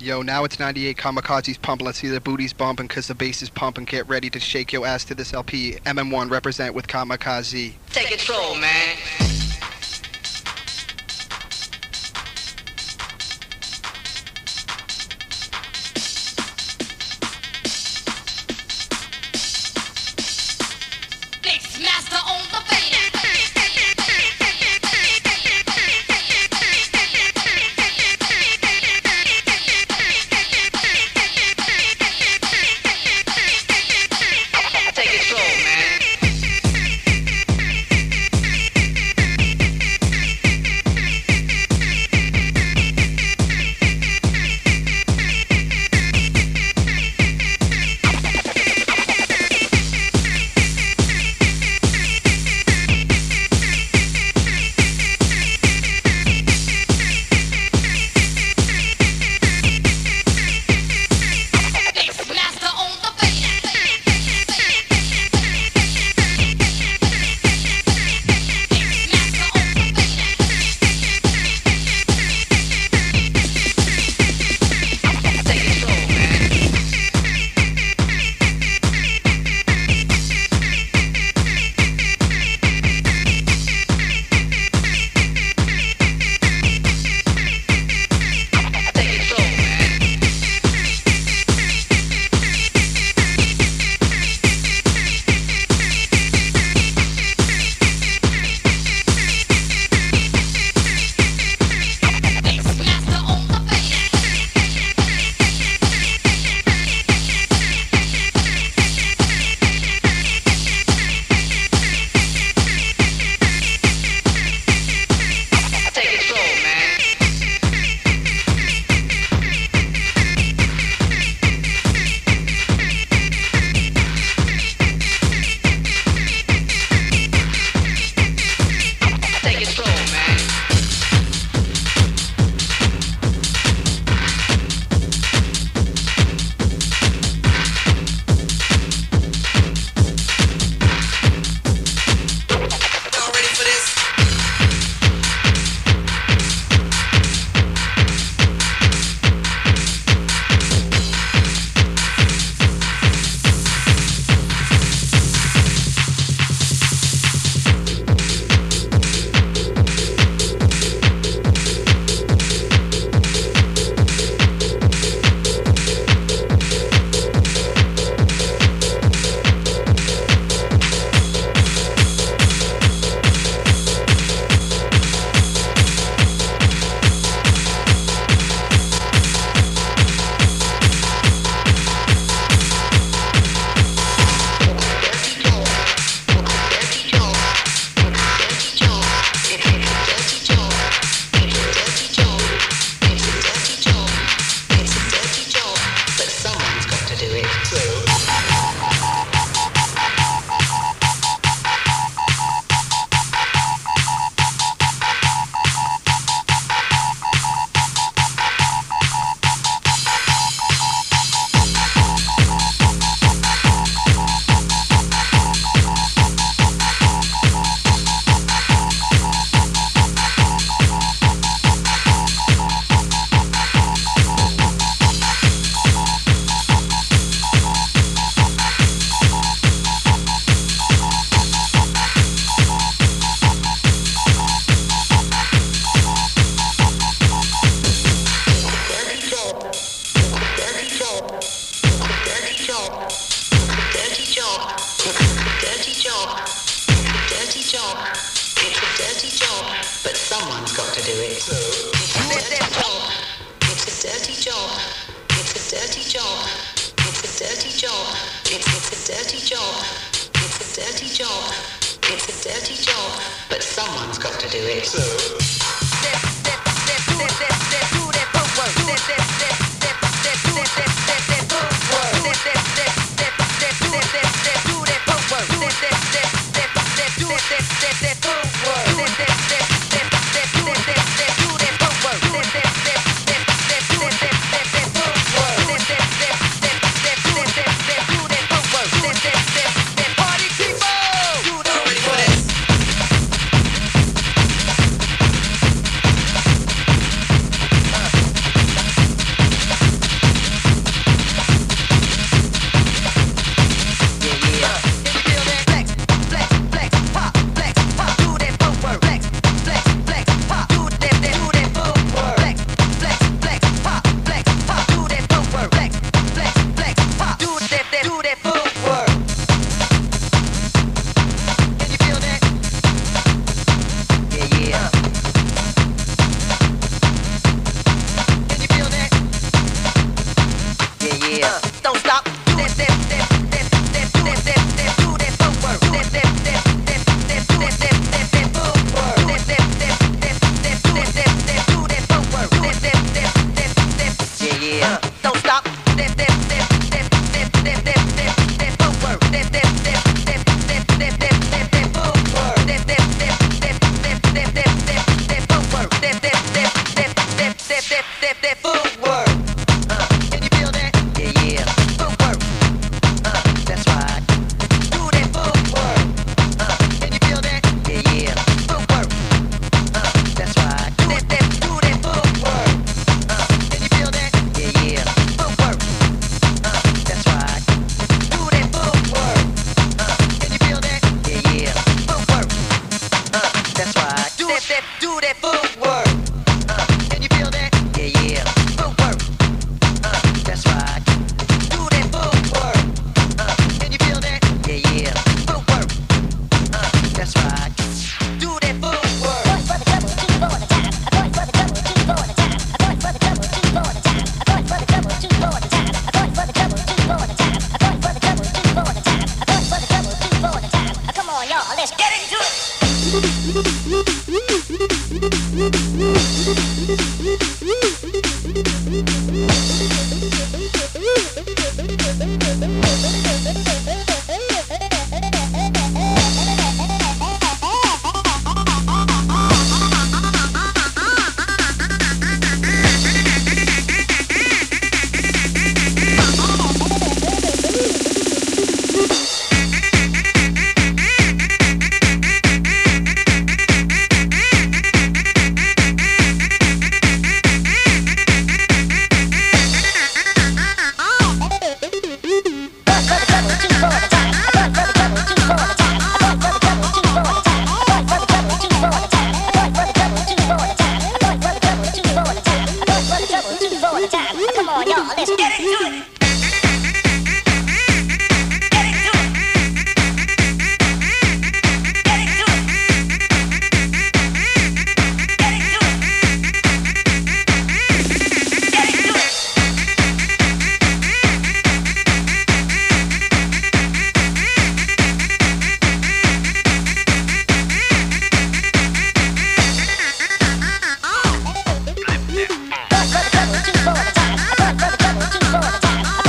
Yo, now it's 98 Kamikaze's pumping. Let's see the booties bumping because the bass is pumping. Get ready to shake your ass to this LP. MM1 represent with Kamikaze. Take control, man. yeah. Don't stop. Step, step, step, step, step, step, step, step, step, footwork. Step, step, step, step, step, step, step, step, step, footwork. Step, step, step, step, step, step, step, step, step, footwork. Step, step, step, step, step, step, step, step, step, footwork. Can you feel that? Yeah, yeah. Footwork. That's right. Do that footwork. Can you feel that? Yeah, yeah. Footwork. That's right. Step, step, do that footwork. Can you feel that? Yeah, yeah. Footwork. That's right. Do that footwork. Can you feel that? Yeah, yeah. Footwork. That's right. Step, step, do that footwork. Can you feel that? Yeah, yeah. Footwork. That's right. Do that footwork. Can you feel that? Yeah, yeah. Footwork. That's right. Do that footwork. Going for the trouble, two for the time. Going for the trouble, two for the time. Going for the trouble, two for the time. Going for the trouble, two for the time. Going for the trouble, two for the time. Going for the trouble, two for the time. Going for the trouble, two for the time. Come on, y'all, let's get into it. Come on, y'all, let's get into it. Two for the time.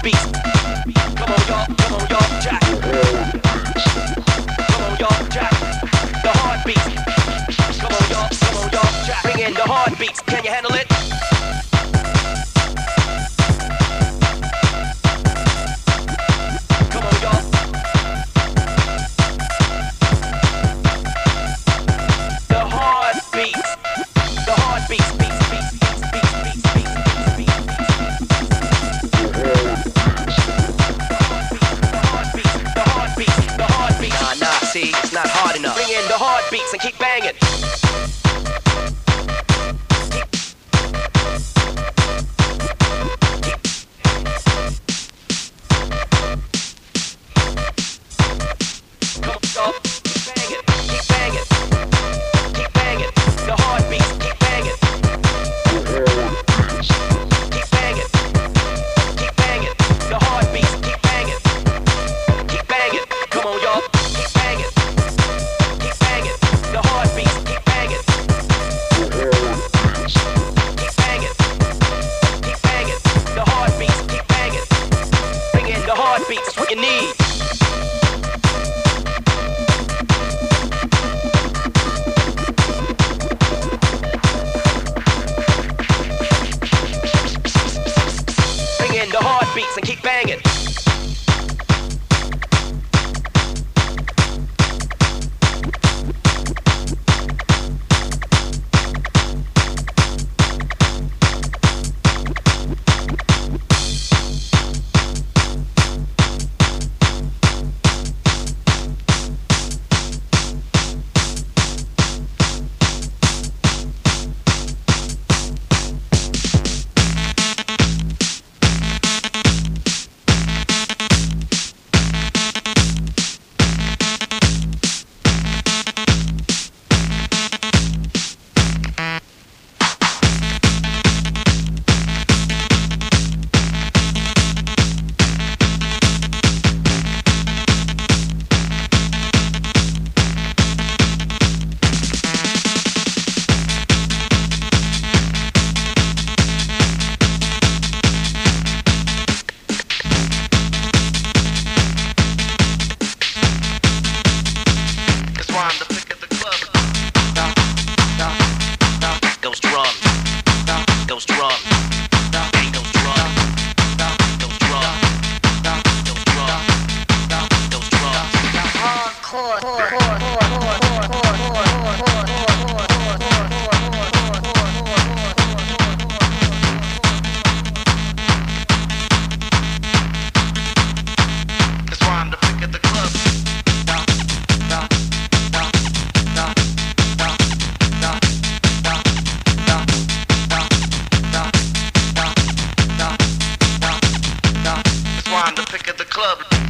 beats. Come on y'all, jack. Come on y'all, jack. The heartbeats. Come on y'all, jack. Bring in the heartbeats. Can you handle it? Come on y'all. The heartbeats. The heartbeats. Beats, beats, beats, beats, beats, beats, beats, beats, beats. Nah, see, it's not hard enough. Bring in the heartbeats and keep banging. Come on, y'all, keep banging, keep banging, keep banging. The heartbeats, keep banging. Keep banging, keep banging. The heartbeats, keep banging. Keep banging, come on y'all, keep banging. Keep banging, the heartbeats, keep banging. Keep banging, keep banging. The heartbeats, keep banging. Bring in the heartbeats, that's what you need. Bring in the heartbeats and keep banging. Pick at the club.